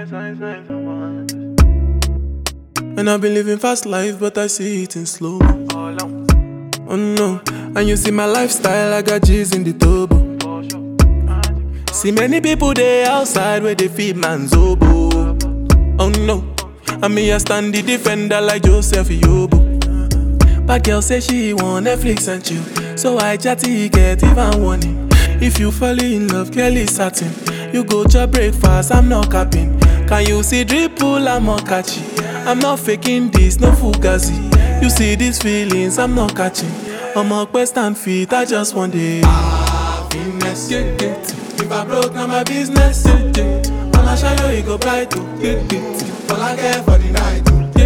And I've been living fast life, but I see it in slow. Oh no, and you see my lifestyle, I got G's in the turbo. See many people there outside where they feed man's oboe. Oh no, and me I stand the defender like Joseph Yobo. But girl say she want Netflix and chill, so I chatty get even warning. If you fall in love, Kelly satin, you go to breakfast, I'm not capping. Can you see dripple, I'm not catchy. I'm not faking this, no fugazi. You see these feelings, I'm not catching. I'm a quest and feet, I just want it. Happiness, if I broke, now my business. I'ma show you, it go bright. All I care for the night.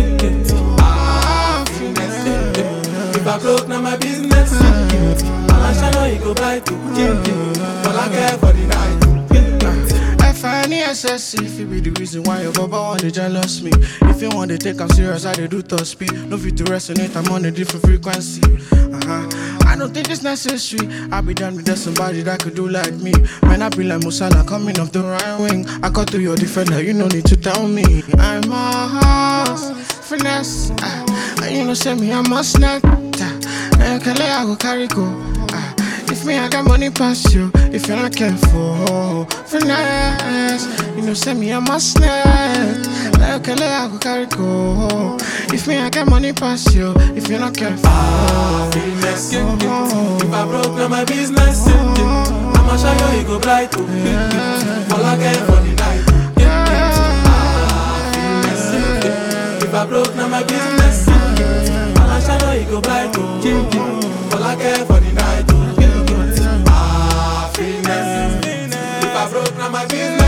Happiness, if I broke, now my business. I'ma show you, it go bright. All I care for the night. F-I-N-E-S-S, if it be the reason why your baba want to jealous me. If you want to take I'm serious, I do top speed. No fit to resonate, I'm on a different frequency. I don't think it's necessary. I'll be done with that somebody that could do like me. Man, I be like Musala coming off the right wing. I got to your defender, you no need to tell me. I'm a horse, finesse. You know, send me, I must not. I go carry go. If me, I got money past you. If you're not careful, finesse. You know, send me, I must not. I go carry go. If me, I got money past you. If you're not careful, finesse. If I broke, now my business. I'ma show you, it go bright. All I care for the night. Finesse. If I broke, now my business. I'ma show you, it go bright. All I care for the night. Finesse. If I broke, now my business.